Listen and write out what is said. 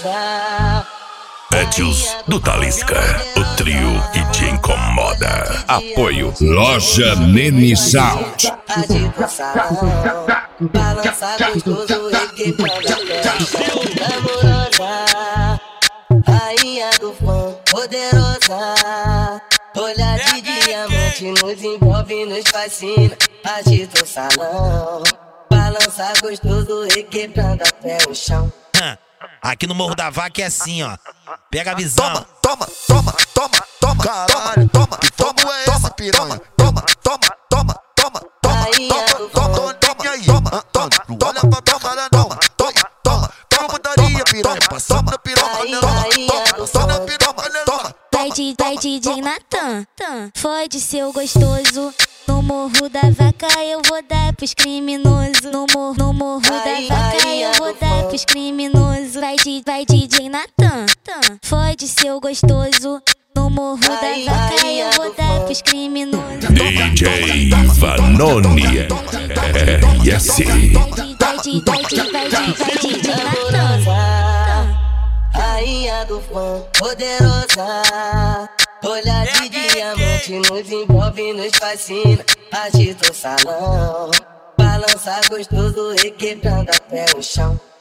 Etios do Talisca, o trio que te incomoda. Apoio Loja Nene Sound. Balança gostoso, requebrando amorosa, rainha do fã, poderosa. Olhar de diamante nos envolve, nos fascina. Agita o salão, balança gostoso, requebrando até o chão. Aqui no Morro da Vaca é assim, ó. Pega a visão. Toma, caralho, toma, é esse piranha? Toma, putaria, piranha, passando na piranha, Vai DJ Natan, foi de seu gostoso. No Morro da Vaca eu vou dar pros criminosos. No morro da Vaca eu vou dar pros criminosos. Vai DJ Natan, foi de seu gostoso. No Morro da Vaca eu vou dar pros criminosos. DJ Vanoni RS. Vai DJ Natan, rainha do fã, poderosa. Olhar de diamante nos envolve, nos fascina. Agita o salão, balança gostoso, requebrando até o chão.